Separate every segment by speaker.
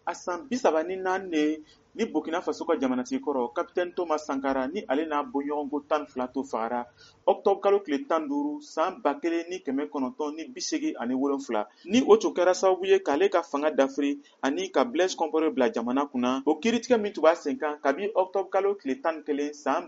Speaker 1: a san 34 ni Burkina Faso ka jamanatigi kɔrɔ Capitaine Thomas Sankara ni ale n'a bɔɲɔgɔnko 12 to fagara octobre kalo tile 15 san 1987 ni o tun kɛra sababu ye k'ale ka fanga dafiri ani ka Blaise Compaoré bila jamana kunna. O kiiritigɛ min tun b'a sen kan kabi octobre kalo tile 11 san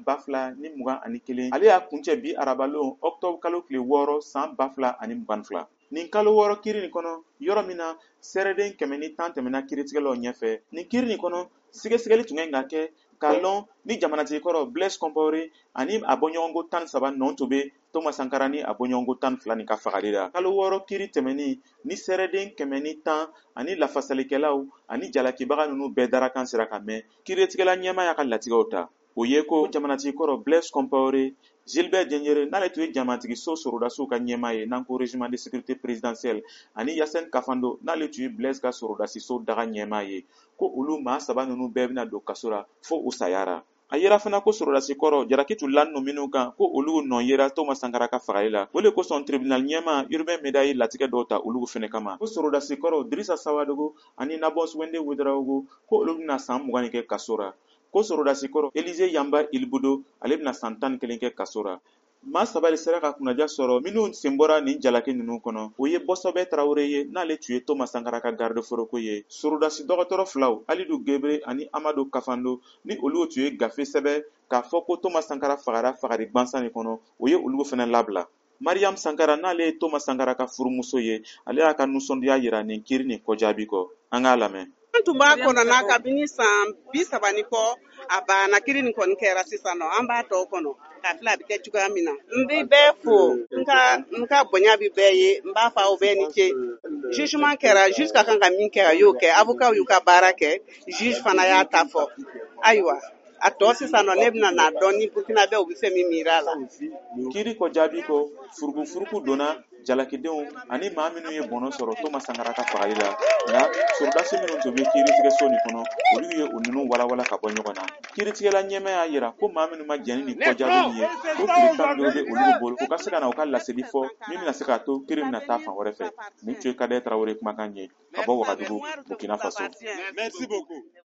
Speaker 1: 2021 ale y'a kuncɛ bi arabalon octobre kalo tile 6 san 2022. Nin kalo 6 kiiri nin kɔnɔ yɔrɔ min na sɛrɛden 110 tɛmɛna kiiritigɛlaw ɲɛfɛ. Nin kiiri nin kɔnɔ sigasɛgɛli tun ka kɛ k'a lɔn ni jamanatigi kɔrɔ Blaise Compaoré ani a bɔɲɔgɔnko 13 nɔ tun bɛ Thomas Sankara ni a bɔɲɔgɔnko 12 nin ka fagali la. Kalo 6 kiiri tɛmɛnin ni sɛrɛden 110 ani lafasalikɛlaw ani jalakibaga ninnu bɛɛ darakan sera ka mɛn kiiritigɛla ɲɛmaa ka latigɛw ta. O ye ko jamanatigi kɔrɔ Blaise Compaoré, Gilbert Diendéré n'ale tun ye jamanatigi so sorodasiw ka ɲɛmaa ye n'an ko régiment de sécurité présidentielle ani Yassine Kafando n'ale tun ye Blaise ka sorodasi so daga ɲɛmaa ye ko olu maa 3 ninnu bɛɛ bɛna don kaso la fo u sayara. A yera fana ko sorodasi kɔrɔ jalaki tun lanno minnu kan ko olu nɔ yera Thomas Sankara ka fagali la. O de kosɔn tribunal ɲɛmaa urbain médaille latigɛ dɔw ta olu fɛnɛ kama. Ko sorodasi kɔrɔ Drissa Sawadogo ani Nabos Wende Ouedraogo ko olu bɛna san 20 kɛ kaso la. Ko sorodasi kɔrɔ Élisée Yamba Ilbudo ale bɛna san 11 kɛ kaso la. Maa 3 sera ka kunnaja sɔrɔ minnu sen bɔra nin jalaki ninnu kɔnɔ. O ye Bɔsɔbɛ Traoré ye n'ale tun ye Thomas Sankara ka garde foroko ye. Sorodasi dɔgɔtɔrɔ filaw Alidou Guébré ani Amadou Kafando ni olu tun ye gafe sɛbɛn k'a fɔ ko Thomas Sankara fagara fagari gansan nin kɔnɔ o ye olu fana labila. Mariam Sankara n'ale ye Thomas Sankara ka furumuso ye ale y'a ka nusɔndiya yira nin kiiri nin kɔjaabi kɔ. An k'a lamɛn.
Speaker 2: Tun b'a kɔnɔna kabini san 30 kɔ a banna kiiri nin kɔni kɛra sisan nɔ an b'a tɔ kɔnɔ k'a filɛ a bɛ kɛ cogoya min na n bɛ bɛɛ fo n ka bonya bɛ bɛɛ ye n b'a fɔ aw bɛɛ ni ce jugement kɛra juge ka kan ka min kɛ a y'o kɛ avocat y'u ka baara kɛ juge fana y'a ta fɔ ayiwa a tɔ sisan nɔ ne bɛna n'a dɔn ni burkinabɛw bɛ fɛn min miir'a la.
Speaker 1: Kiiri kɔjaabi kɔ furugufurugu donna jalakidenw ani maa minnu ye bɔnɔ sɔrɔ Thomas Sankara ka fagali la nka sorodasi minnu tun bɛ kiiritigɛso nin kɔnɔ olu ye o ninnu walawala ka bɔ ɲɔgɔn na. Kiiritigɛla ɲɛmaa y'a jira ko maa minnu ma jɛn ni nin kɔjaabi min ye ko tile 15 bɛ olu bolo u ka se ka na u ka laseli fɔ min bɛna se k'a to kiiri bɛna taa fan wɛrɛ fɛ. Nin tun ye Kader Traoré kumakan ye ka bɔ Wagadugu, Burkina Faso.